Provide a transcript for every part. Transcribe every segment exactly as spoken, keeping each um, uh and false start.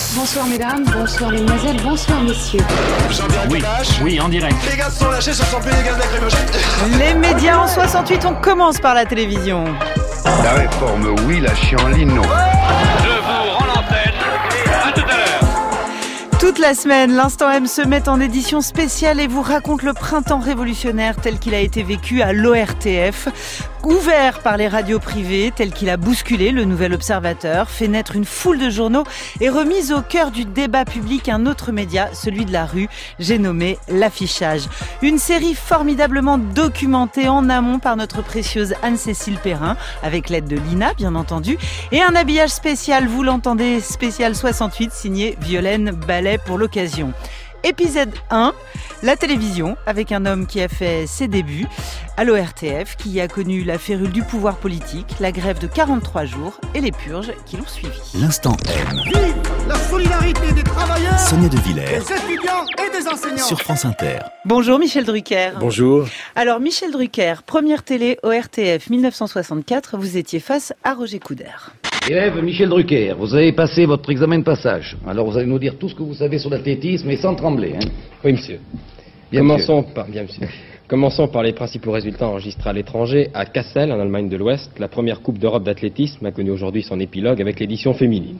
Bonsoir mesdames, bonsoir mesdemoiselles, bonsoir messieurs. Oui, oui, en direct. Les gaz sont lâchés, ce sont plus des gaz lacrymogènes. Les médias en soixante-huit, on commence par la télévision. La réforme, oui, la chienlit, non. Je vous rends l'antenne. À tout à l'heure. Toute la semaine, l'Instant M se met en édition spéciale et vous raconte le printemps révolutionnaire tel qu'il a été vécu à l'O R T F. Ouvert par les radios privées, tel qu'il a bousculé le Nouvel Observateur, fait naître une foule de journaux et remise au cœur du débat public un autre média, celui de la rue, j'ai nommé l'affichage. Une série formidablement documentée en amont par notre précieuse Anne-Cécile Perrin, avec l'aide de Lina, bien entendu, et un habillage spécial, vous l'entendez, spécial soixante-huit, signé Violaine Ballet pour l'occasion. Épisode un, la télévision, avec un homme qui a fait ses débuts à l'O R T F, qui a connu la férule du pouvoir politique, la grève de quarante-trois jours et les purges qui l'ont suivi. L'Instant M. Vive la solidarité des travailleurs, Sonia De Villers, des étudiants et des enseignants. sur France Inter. Bonjour Michel Drucker. Bonjour. Alors Michel Drucker, première télé O R T F dix-neuf cent soixante-quatre, vous étiez face à Roger Coudert. Élève Michel Drucker, vous avez passé votre examen de passage. Alors vous allez nous dire tout ce que vous savez sur l'athlétisme et sans trembler. Hein. Oui, monsieur. Bien, Commençons par, bien, monsieur. Commençons par les principaux résultats enregistrés à l'étranger. À Kassel, en Allemagne de l'Ouest, la première Coupe d'Europe d'athlétisme a connu aujourd'hui son épilogue avec l'édition féminine.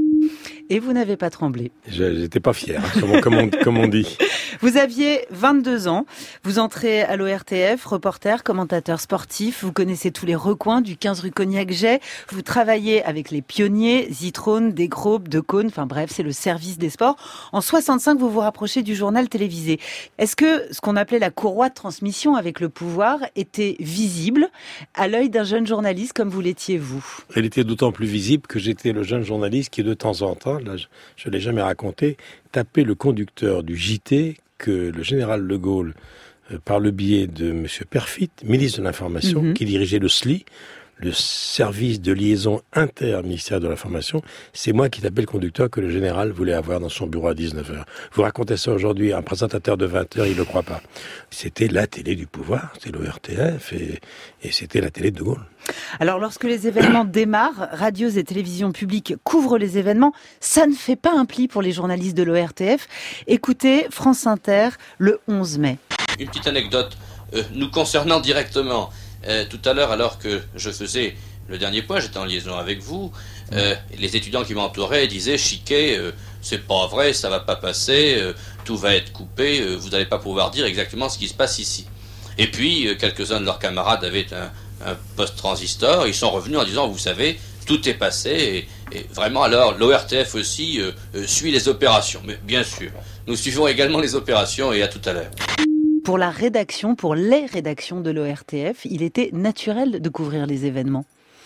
Et vous n'avez pas tremblé. Je n'étais pas fier, hein, comme, on, comme, on, comme on dit. Vous aviez vingt-deux ans, vous entrez à l'O R T F, reporter, commentateur sportif, vous connaissez tous les recoins du quinze rue Cognac-Jay, vous travaillez avec les pionniers, Zitrone, Desgroupes, Decaune, enfin bref, c'est le service des sports. En soixante-cinq, vous vous rapprochez du journal télévisé. Est-ce que ce qu'on appelait la courroie de transmission avec le pouvoir était visible à l'œil d'un jeune journaliste comme vous l'étiez vous ? Elle était d'autant plus visible que j'étais le jeune journaliste qui, de temps en temps, là, je ne l'ai jamais raconté, tapait le conducteur du J T que le général de Gaulle, euh, par le biais de M. Perfit, ministre de l'Information, mm-hmm. qui dirigeait le S L I, le service de liaison inter-ministère de l'Information, c'est moi qui tapais le conducteur que le général voulait avoir dans son bureau à dix-neuf heures. Vous racontez ça aujourd'hui à un présentateur de vingt heures, il ne le croit pas. C'était la télé du pouvoir, c'était l'O R T F et, et c'était la télé de De Gaulle. Alors, lorsque les événements démarrent, radios et télévisions publiques couvrent les événements, ça ne fait pas un pli pour les journalistes de l'O R T F. Écoutez France Inter, le onze mai. Une petite anecdote euh, nous concernant directement. Euh, tout à l'heure, alors que je faisais le dernier point, j'étais en liaison avec vous, euh, les étudiants qui m'entouraient disaient « Chiquet, euh, c'est pas vrai, ça va pas passer, euh, tout va être coupé, euh, vous n'allez pas pouvoir dire exactement ce qui se passe ici. » Et puis, euh, quelques-uns de leurs camarades avaient un, un post-transistor, ils sont revenus en disant « Vous savez, tout est passé, et, et vraiment, alors, l'O R T F aussi euh, euh, suit les opérations. » Mais bien sûr, nous suivons également les opérations, et à tout à l'heure. Pour la rédaction, pour les rédactions de l'O R T F, il était naturel de couvrir les événements.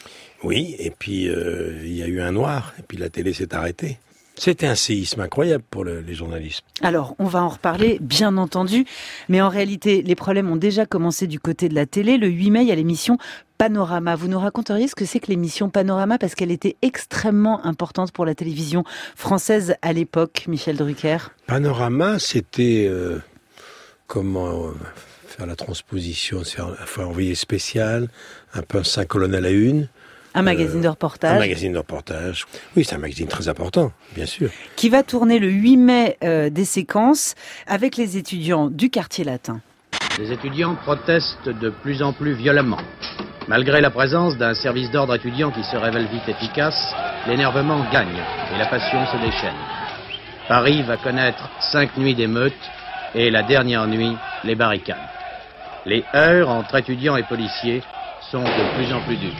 Oui, et puis euh, il y a eu un noir, et puis la télé s'est arrêtée. C'était un séisme incroyable pour le, les journalistes. Alors, on va en reparler, bien entendu, mais en réalité, les problèmes ont déjà commencé du côté de la télé. Le huit mai, il y a l'émission Panorama. Vous nous raconteriez ce que c'est que l'émission Panorama, parce qu'elle était extrêmement importante pour la télévision française à l'époque, Michel Drucker. Panorama, c'était... Euh... Comment faire la transposition, c'est un envoyé spécial, un peu cinq colonnes à la une. Un magazine euh, de reportage. Un magazine de reportage. Oui, c'est un magazine très important, bien sûr. Qui va tourner le huit mai euh, des séquences avec les étudiants du quartier latin. Les étudiants protestent de plus en plus violemment. Malgré la présence d'un service d'ordre étudiant qui se révèle vite efficace, l'énervement gagne et la passion se déchaîne. Paris va connaître cinq nuits d'émeutes. Et la dernière nuit, les barricades. Les heurts entre étudiants et policiers sont de plus en plus durs.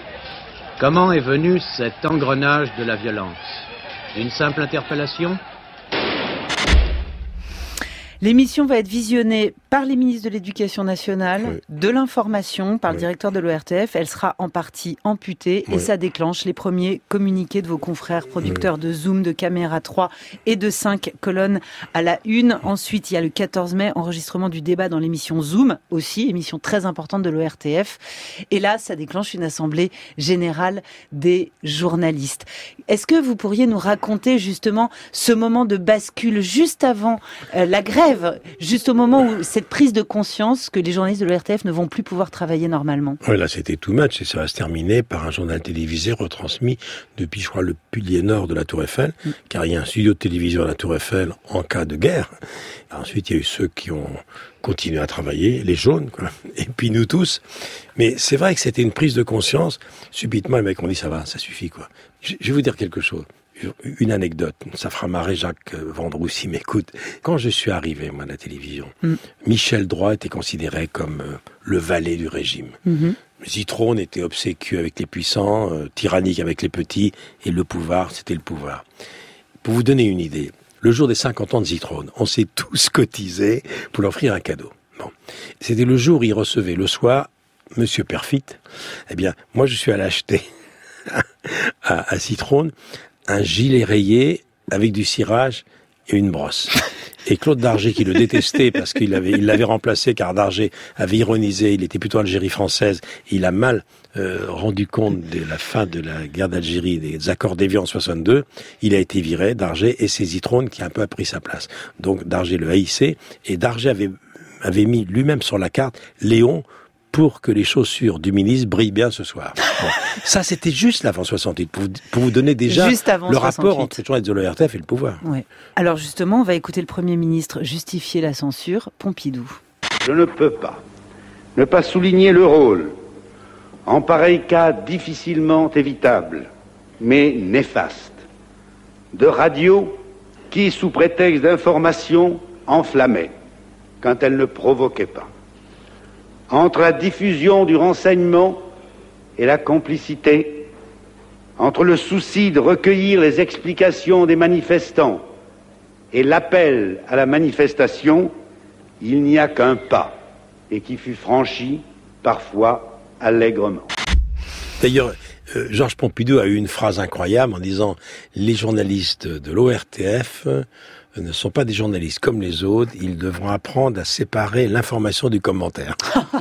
Comment est venu cet engrenage de la violence ? D'une simple interpellation ? L'émission va être visionnée par les ministres de l'Éducation nationale, oui. de l'Information, par oui. le directeur de l'O R T F. Elle sera en partie amputée oui. et ça déclenche les premiers communiqués de vos confrères producteurs oui. de Zoom, de Caméra trois et de cinq colonnes à la une. Ensuite, il y a le quatorze mai, enregistrement du débat dans l'émission Zoom, aussi, émission très importante de l'O R T F. Et là, ça déclenche une assemblée générale des journalistes. Est-ce que vous pourriez nous raconter justement ce moment de bascule juste avant euh, la grève grève, juste au moment où cette prise de conscience que les journalistes de l'O R T F ne vont plus pouvoir travailler normalement. Oui, là c'était too much et ça va se terminer par un journal télévisé retransmis depuis, je crois, le pilier nord de la Tour Eiffel, mm. car il y a un studio de télévision à la Tour Eiffel en cas de guerre. Ensuite, il y a eu ceux qui ont continué à travailler, les jaunes, quoi, et puis nous tous. Mais c'est vrai que c'était une prise de conscience. Subitement, les mecs ont dit ça va, ça suffit, quoi. Je vais vous dire quelque chose. Une anecdote, ça fera marrer Jacques Vendroux s'il m'écoute. Quand je suis arrivé, moi, à la télévision, mm. Michel Droit était considéré comme euh, le valet du régime. Mm-hmm. Zitrone était obséquieux avec les puissants, euh, tyrannique avec les petits, et le pouvoir, c'était le pouvoir. Pour vous donner une idée, le jour des cinquante ans de Zitrone, on s'est tous cotisés pour lui offrir un cadeau. Bon. C'était le jour où il recevait le soir Monsieur Perfit. Eh bien, moi, je suis allé acheter à, à Zitrone un gilet rayé avec du cirage et une brosse. Et Claude Darget, qui le détestait parce qu'il avait, il l'avait remplacé car Darget avait ironisé, il était plutôt Algérie française, il a mal euh, rendu compte de la fin de la guerre d'Algérie, des accords d'Évian en soixante-deux, il a été viré, Darget, et c'est Zitrone qui a un peu pris sa place. Donc Darget le haïssait, et Darget avait, avait mis lui-même sur la carte Léon, pour que les chaussures du ministre brillent bien ce soir. Bon. Ça, c'était juste l'avant soixante-huit, pour, pour vous donner déjà le soixante-huit. Rapport entre les journalistes de l'O R T F et le pouvoir. Ouais. Alors justement, on va écouter le Premier ministre justifier la censure, Pompidou. Je ne peux pas ne pas souligner le rôle, en pareil cas difficilement évitable, mais néfaste, de radios qui, sous prétexte d'information, enflammaient, quand elles ne provoquaient pas. Entre la diffusion du renseignement et la complicité, entre le souci de recueillir les explications des manifestants et l'appel à la manifestation, il n'y a qu'un pas, et qui fut franchi, parfois, allègrement. D'ailleurs, euh, Georges Pompidou a eu une phrase incroyable en disant « Les journalistes de l'O R T F euh, ne sont pas des journalistes comme les autres, ils devront apprendre à séparer l'information du commentaire. »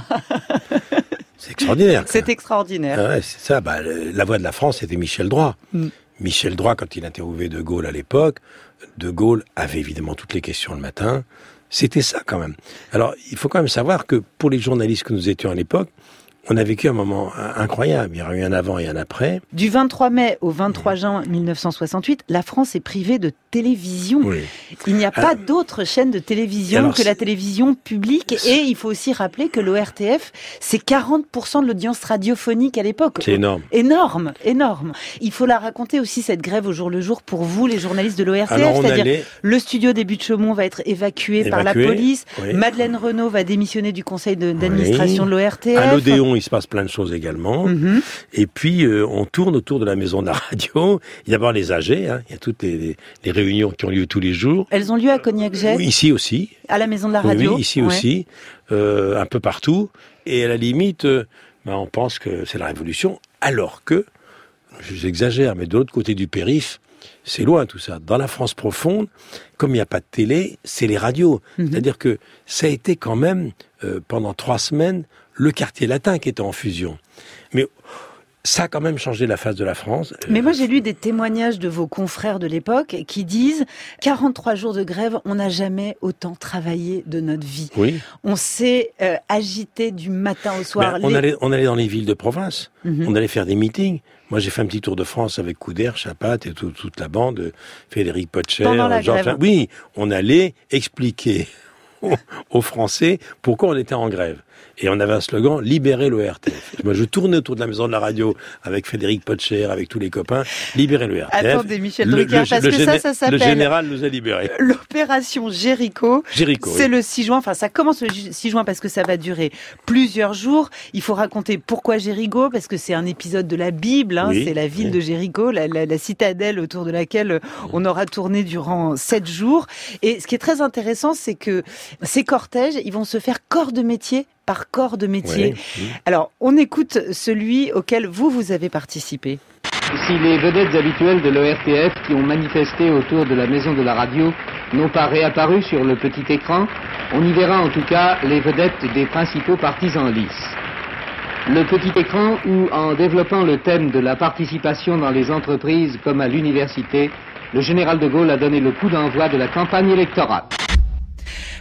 C'est extraordinaire. C'est extraordinaire. Ah ouais, c'est ça. Bah, la voix de la France, c'était Michel Droit. Mm. Michel Droit, quand il interviewait De Gaulle à l'époque, De Gaulle avait évidemment toutes les questions le matin. C'était ça quand même. Alors, il faut quand même savoir que pour les journalistes que nous étions à l'époque, on a vécu un moment incroyable. Il y a eu un avant et un après. Du vingt-trois mai au vingt-trois juin mille neuf cent soixante-huit, la France est privée de télévision. Oui. Il n'y a alors, pas d'autre chaîne de télévision alors, que la télévision publique. Et il faut aussi rappeler que l'O R T F, c'est quarante pour cent de l'audience radiophonique à l'époque. C'est énorme. Énorme, énorme. Il faut la raconter aussi, cette grève au jour le jour, pour vous, les journalistes de l'O R T F. Alors, c'est-à-dire, allait... le studio des Buttes-Chaumont va être évacué, évacué par la police. Oui. Madeleine Renaud va démissionner du conseil de, d'administration oui. de l'O R T F. À l'Odéon, il se passe plein de choses également. Mm-hmm. Et puis, euh, on tourne autour de la maison de la radio. Il y a d'abord les A G, hein. Il y a toutes les, les, les réunions qui ont lieu tous les jours. Elles ont lieu à Cognac-Jet ? Oui, ici aussi. À la maison de la radio ? Oui, ici ouais. aussi. Euh, un peu partout. Et à la limite, euh, ben, on pense que c'est la révolution. Alors que, j'exagère, mais de l'autre côté du périph', c'est loin tout ça. Dans la France profonde, comme il n'y a pas de télé, c'est les radios. Mm-hmm. C'est-à-dire que ça a été quand même, euh, pendant trois semaines, le quartier latin qui était en fusion. Mais ça a quand même changé la face de la France. Mais moi, j'ai lu des témoignages de vos confrères de l'époque qui disent « quarante-trois jours de grève, on n'a jamais autant travaillé de notre vie. Oui. On s'est euh, agité du matin au soir. Ben, on, les... allait, on allait dans les villes de province. Mm-hmm. On allait faire des meetings. Moi, j'ai fait un petit tour de France avec Couder, Chapat et tout, toute la bande, Frédéric Potcher, Georges... Enfin, oui, on allait expliquer aux, aux Français pourquoi on était en grève. Et on avait un slogan, libérer l'O R T F. Moi, je tournais autour de la maison de la radio avec Frédéric Potcher, avec tous les copains, libérer l'O R T F. Attendez, Michel Drucker, le, parce le, que le ça, ça s'appelle... Le général nous a libérés. L'opération Jéricho. Jéricho, c'est oui. le six juin, enfin, ça commence le six juin parce que ça va durer plusieurs jours. Il faut raconter pourquoi Jéricho, parce que c'est un épisode de la Bible, hein, oui, c'est la ville oui. de Jéricho, la, la, la citadelle autour de laquelle on aura tourné durant sept jours. Et ce qui est très intéressant, c'est que ces cortèges, ils vont se faire corps de métier par corps de métier. Oui, oui. Alors, on écoute celui auquel vous, vous avez participé. Si les vedettes habituelles de l'O R T F qui ont manifesté autour de la maison de la radio n'ont pas réapparu sur le petit écran, on y verra en tout cas les vedettes des principaux partis en lice. Le petit écran où, en développant le thème de la participation dans les entreprises comme à l'université, le général de Gaulle a donné le coup d'envoi de la campagne électorale.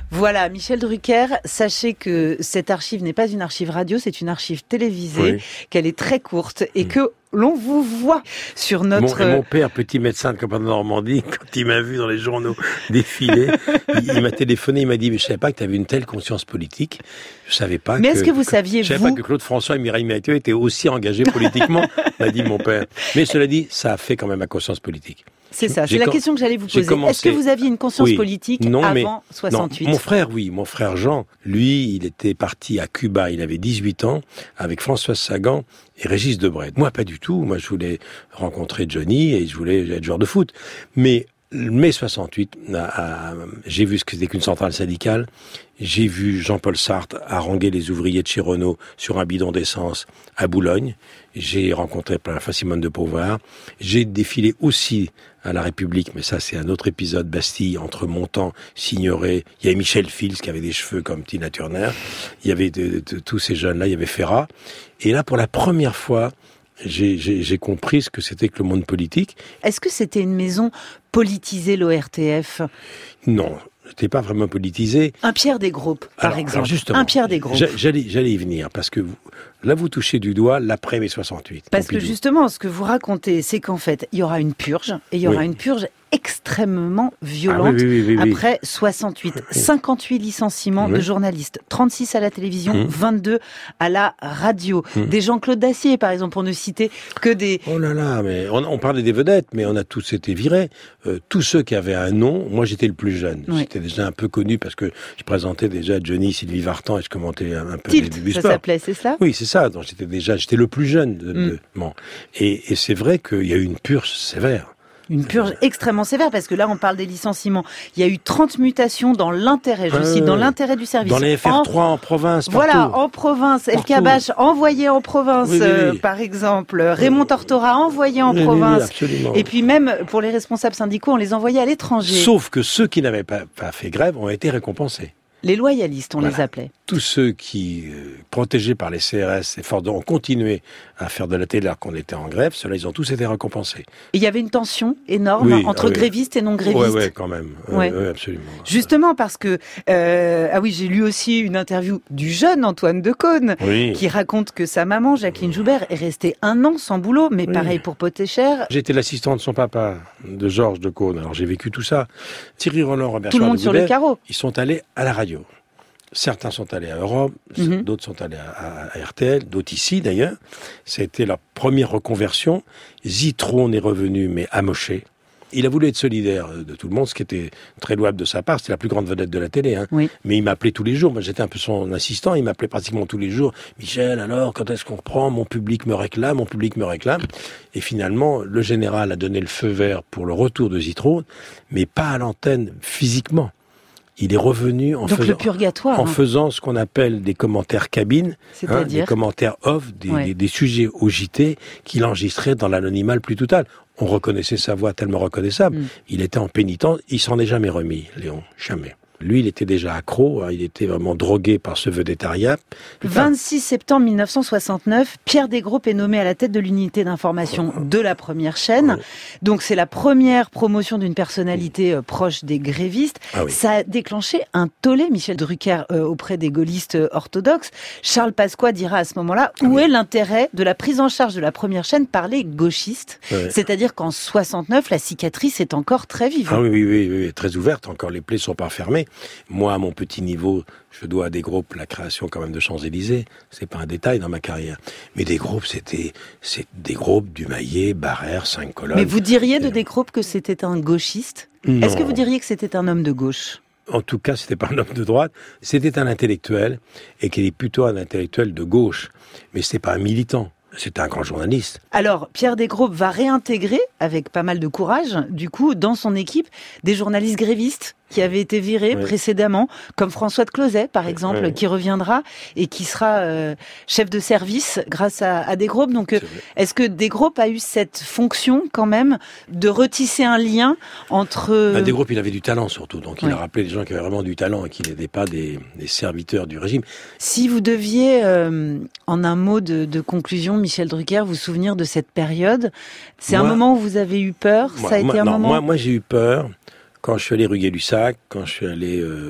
Voilà, Michel Drucker, sachez que cette archive n'est pas une archive radio, c'est une archive télévisée, oui. qu'elle est très courte et mmh. que l'on vous voit sur notre... Mon, mon père, petit médecin de campagne de Normandie, quand il m'a vu dans les journaux défiler, il, il m'a téléphoné, il m'a dit « mais je savais pas que tu avais une telle conscience politique, je savais pas mais que... » Mais est-ce que vous saviez, Je savais vous... pas que Claude François et Mireille Mathieu étaient aussi engagés politiquement, m'a dit mon père. Mais cela dit, ça a fait quand même ma conscience politique. C'est ça, c'est la com- question que j'allais vous poser. Commencé... Est-ce que vous aviez une conscience oui. politique non, avant mais... soixante-huit? Non, mon frère, oui. Mon frère Jean, lui, il était parti à Cuba, il avait dix-huit ans, avec François Sagan et Régis Debray. Moi, pas du tout. Moi, je voulais rencontrer Johnny et je voulais être joueur de foot. Mais mai soixante-huit, à, à, j'ai vu ce que c'était qu'une centrale syndicale. J'ai vu Jean-Paul Sartre haranguer les ouvriers de chez Renault sur un bidon d'essence à Boulogne. J'ai rencontré plein de fois Simone de Beauvoir. J'ai défilé aussi à la République, mais ça c'est un autre épisode, Bastille, entre Montand, Signoret. Il y avait Michel Fils qui avait des cheveux comme Tina Turner. Il y avait de, de, de, tous ces jeunes-là, il y avait Ferrat. Et là, pour la première fois, j'ai, j'ai, j'ai compris ce que c'était que le monde politique. Est-ce que c'était une maison politisée, l'O R T F? Non. C'était pas vraiment politisé. Un Pierre Desgroupes, par alors, exemple. Alors justement, un Pierre Desgroupes. J'allais, j'allais y venir, parce que vous, là, vous touchez du doigt l'après mai soixante-huit. Parce Pompidou. que justement, ce que vous racontez, c'est qu'en fait, il y aura une purge, et il y aura oui. une purge extrêmement violente ah, oui, oui, oui, oui, après soixante-huit. cinquante-huit licenciements oui. de journalistes, trente-six à la télévision, mmh. vingt-deux à la radio. Mmh. Des Jean-Claude Dacier, par exemple, pour ne citer que des... Oh là là, mais on, on parlait des vedettes, mais on a tous été virés. Euh, tous ceux qui avaient un nom, moi j'étais le plus jeune. Oui. J'étais déjà un peu connu parce que je présentais déjà Johnny, Sylvie Vartan et je commentais un, un peu Tilt, les du ça sport. s'appelait, c'est ça? Oui, c'est ça. Donc j'étais déjà, j'étais le plus jeune. De, mmh. de, bon. Et, et c'est vrai qu'il y a eu une purge sévère. Une purge extrêmement sévère, parce que là, on parle des licenciements. Il y a eu trente mutations dans l'intérêt, je euh, cite, dans l'intérêt du service. Dans les F R trois en, en province, partout. Voilà, en province. El Kabbach envoyé en province, oui, oui, oui. Euh, par exemple. Raymond Tortora envoyé en oui, province. Oui, absolument. Et puis même, pour les responsables syndicaux, on les envoyait à l'étranger. Sauf que ceux qui n'avaient pas, pas fait grève ont été récompensés. Les loyalistes, on voilà. les appelait. Tous ceux qui, euh, protégés par les C R S et Ford, ont continué à faire de la télé alors qu'on était en grève, ceux-là, ils ont tous été récompensés. Et il y avait une tension énorme oui, entre ah oui. grévistes et non-grévistes. Oui, oui, quand même. Ouais. Oui, absolument. Justement parce que... Euh, ah oui, j'ai lu aussi une interview du jeune Antoine Decaune oui. qui raconte que sa maman, Jacqueline Joubert, est restée un an sans boulot, mais oui. pareil pour Potécher. J'étais l'assistant de son papa, de Georges Decaune, alors j'ai vécu tout ça. Thierry Roland, Robert Tout le monde de sur Goubert, le carreau. Ils sont allés à la radio. Certains sont allés à Europe, mm-hmm. d'autres sont allés à, à, à R T L, d'autres ici d'ailleurs. C'était leur première reconversion. Zitrone est revenu, mais amoché. Il a voulu être solidaire de tout le monde, ce qui était très louable de sa part. C'était la plus grande vedette de la télé. Hein. Oui. Mais il m'appelait tous les jours. Moi, j'étais un peu son assistant. Il m'appelait pratiquement tous les jours. « Michel, alors, quand est-ce qu'on reprend ? Mon public me réclame, mon public me réclame. » Et finalement, le général a donné le feu vert pour le retour de Zitrone, mais pas à l'antenne physiquement. Il est revenu en, Donc faisant, le purgatoire, en hein. faisant ce qu'on appelle des commentaires cabines, hein, des commentaires off, des, ouais. des, des sujets au J T qu'il enregistrait dans l'anonymat le plus total. On reconnaissait sa voix tellement reconnaissable. Mm. Il était en pénitence, il s'en est jamais remis, Léon, jamais. Lui, il était déjà accro, hein, il était vraiment drogué par ce vedettariat. vingt-six septembre mille neuf cent soixante-neuf, Pierre Desgroupes est nommé à la tête de l'unité d'information oh. de la première chaîne. Oh. Donc c'est la première promotion d'une personnalité euh, proche des grévistes. Ah oui. Ça a déclenché un tollé, Michel Drucker, euh, auprès des gaullistes euh, orthodoxes. Charles Pasqua dira à ce moment-là, où oui. est l'intérêt de la prise en charge de la première chaîne par les gauchistes ? Ouais. C'est-à-dire qu'en soixante-neuf, la cicatrice est encore très vive. Ah oui, oui, oui, oui, très ouverte, encore les plaies sont pas fermées. Moi, à mon petit niveau, je dois à Desgroupes la création quand même de Champs-Élysées. C'est pas un détail dans ma carrière. Mais Desgroupes, c'était, c'est Desgroupes, Dumayet, Barrère, cinq colonnes. Mais vous diriez de Desgroupes que c'était un gauchiste ? Non. Est-ce que vous diriez que c'était un homme de gauche ? En tout cas, c'était pas un homme de droite. C'était un intellectuel, et qu'il est plutôt un intellectuel de gauche. Mais c'était pas un militant. C'était un grand journaliste. Alors, Pierre Desgroupes va réintégrer, avec pas mal de courage, du coup, dans son équipe, des journalistes grévistes qui avaient été virés oui. précédemment, comme François de Closet, par exemple, oui. qui reviendra et qui sera euh, chef de service grâce à, à Desgroupes. Donc, euh, est-ce que Desgroupes a eu cette fonction, quand même, de retisser un lien entre... Ben, Desgroupes, il avait du talent, surtout. Donc, oui. il a rappelé des gens qui avaient vraiment du talent et qui n'étaient pas des, des serviteurs du régime. Si vous deviez, euh, en un mot de, de conclusion, Michel Drucker, vous souvenir de cette période, c'est moi, un moment où vous avez eu peur moi, Ça a moi, été un non, moment... Moi, moi j'ai eu peur quand je suis allé rue Gay-Lussac, quand je suis allé euh,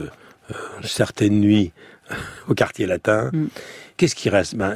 euh, certaines nuits au quartier latin. Mm. Qu'est-ce qui reste? Ben,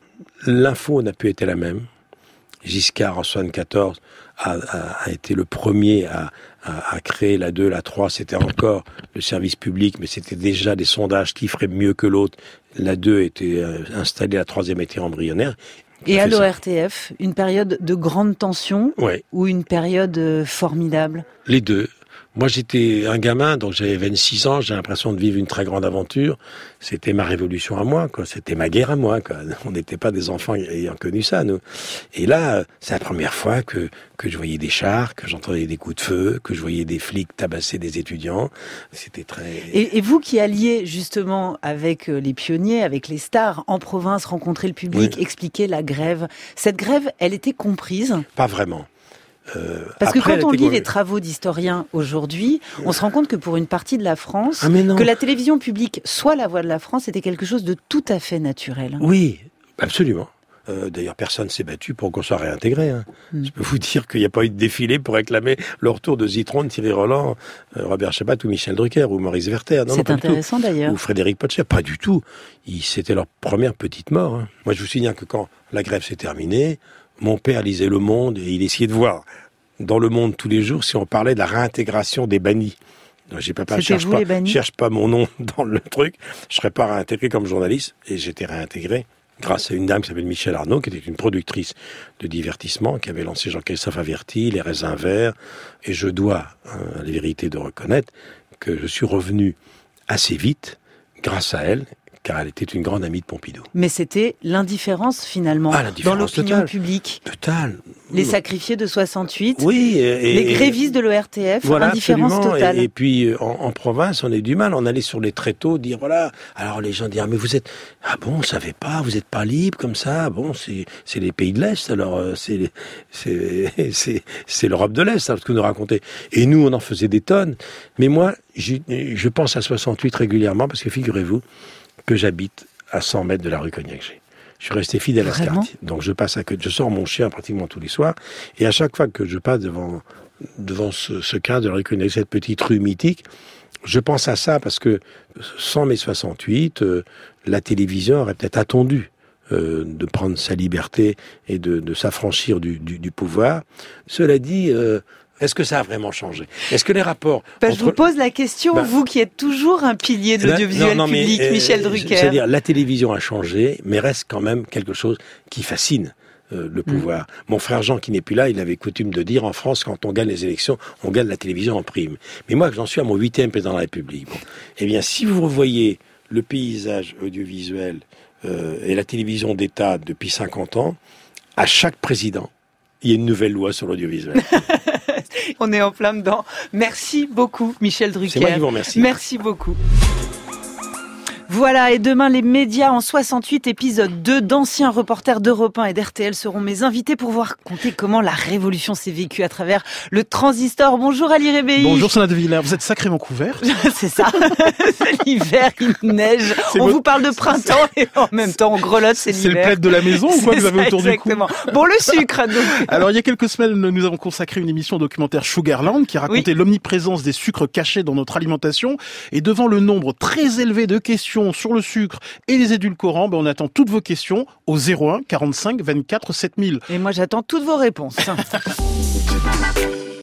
l'info n'a plus été la même. Giscard, en soixante-quatorze, a, a, a été le premier à, à, à créer la deux, la trois. C'était encore le service public, mais c'était déjà des sondages qui feraient mieux que l'autre. La deux était euh, installée, la troisième était embryonnaire. Et à l'O R T F, une période de grande tension ouais. ou une période euh, formidable? Les deux. Moi, j'étais un gamin, donc j'avais vingt-six ans, j'ai l'impression de vivre une très grande aventure. C'était ma révolution à moi, quoi. C'était ma guerre à moi, quoi. On n'était pas des enfants ayant connu ça, nous. Et là, c'est la première fois que, que je voyais des chars, que j'entendais des coups de feu, que je voyais des flics tabasser des étudiants. C'était très... Et, et vous qui alliez, justement, avec les pionniers, avec les stars, en province, rencontrer le public, oui. expliquer la grève. Cette grève, elle était comprise? Pas vraiment. Euh, Parce que quand on lit les travaux d'historiens aujourd'hui, on se rend compte que pour une partie de la France, ah que la télévision publique soit la voix de la France, c'était quelque chose de tout à fait naturel. Oui, absolument. Euh, d'ailleurs, personne s'est battu pour qu'on soit réintégré. Hein. Mm. Je peux vous dire qu'il n'y a pas eu de défilé pour réclamer le retour de Zitron, Thierry Roland, euh, Robert Chabat ou Michel Drucker ou Maurice Werther. C'est intéressant d'ailleurs. Ou Frédéric Potcher. Pas du tout. Ils, c'était leur première petite mort. Hein. Moi, je vous signale que quand la grève s'est terminée, mon père lisait Le Monde et il essayait de voir dans Le Monde tous les jours si on parlait de la réintégration des bannis. Donc, j'ai pas, pas, cherche vous, pas, cherche pas mon nom dans le truc. Je serais pas réintégré comme journaliste et j'étais réintégré grâce à une dame qui s'appelle Michel Arnaud, qui était une productrice de divertissement, qui avait lancé Jean-Christophe Averti, Les Raisins Verts. Et je dois, hein, à la vérité, de reconnaître que je suis revenu assez vite grâce à elle, car elle était une grande amie de Pompidou. Mais c'était l'indifférence, finalement, ah, l'indifférence dans l'opinion totale. publique. Total. Les sacrifiés de soixante-huit, oui, et, les grévistes de l'O R T F, voilà, indifférence absolument. totale. Et, et puis, en, en province, on a eu du mal. On allait sur les tréteaux dire, voilà, alors les gens disaient, ah, mais vous êtes, ah bon, on savait pas, vous êtes pas libre comme ça, bon, c'est, c'est les pays de l'Est, alors c'est, c'est, c'est, c'est l'Europe de l'Est, hein, ce que nous racontez. Et nous, on en faisait des tonnes. Mais moi, je, je pense à soixante-huit régulièrement, parce que figurez-vous que j'habite à cent mètres de la rue Cognac-G. Je suis resté fidèle à ce quartier. Donc je passe à que je sors mon chien pratiquement tous les soirs. Et à chaque fois que je passe devant, devant ce, ce cadre de la rue Cognac-G, cette petite rue mythique, je pense à ça parce que sans mai soixante-huit, euh, la télévision aurait peut-être attendu euh, de prendre sa liberté et de, de s'affranchir du, du, du pouvoir. Cela dit, euh, est-ce que ça a vraiment changé? Est-ce que les rapports... Ben, entre... Je vous pose la question, ben, vous qui êtes toujours un pilier de l'audiovisuel non, non, public, mais, euh, Michel Drucker. C'est-à-dire, la télévision a changé, mais reste quand même quelque chose qui fascine euh, le pouvoir. Mmh. Mon frère Jean, qui n'est plus là, il avait coutume de dire, en France, quand on gagne les élections, on gagne la télévision en prime. Mais moi, j'en suis à mon huitième président de la République. Bon. Eh bien, si vous revoyez le paysage audiovisuel euh, et la télévision d'État depuis cinquante ans, à chaque président, il y a une nouvelle loi sur l'audiovisuel. On est en plein dedans. Merci beaucoup, Michel Drucker. C'est moi qui vous remercie. Merci beaucoup. Voilà, et demain, les médias en soixante-huit, épisode deux, d'anciens reporters d'Europe un et d'R T L seront mes invités pour voir raconter comment la révolution s'est vécue à travers le transistor. Bonjour Ali Rébéi. Bonjour Sonia De Villers, vous êtes sacrément couvert. C'est ça, c'est l'hiver, il neige, c'est on beau... vous parle de printemps et en même temps on grelotte, c'est l'hiver. C'est le plaid de la maison ou quoi que vous avez autour exactement. du cou? Bon, le sucre donc. Alors il y a quelques semaines, nous avons consacré une émission documentaire Sugarland qui racontait oui. l'omniprésence des sucres cachés dans notre alimentation, et devant le nombre très élevé de questions sur le sucre et les édulcorants, ben on attend toutes vos questions au zéro un quarante-cinq vingt-quatre sept mille. Et moi j'attends toutes vos réponses.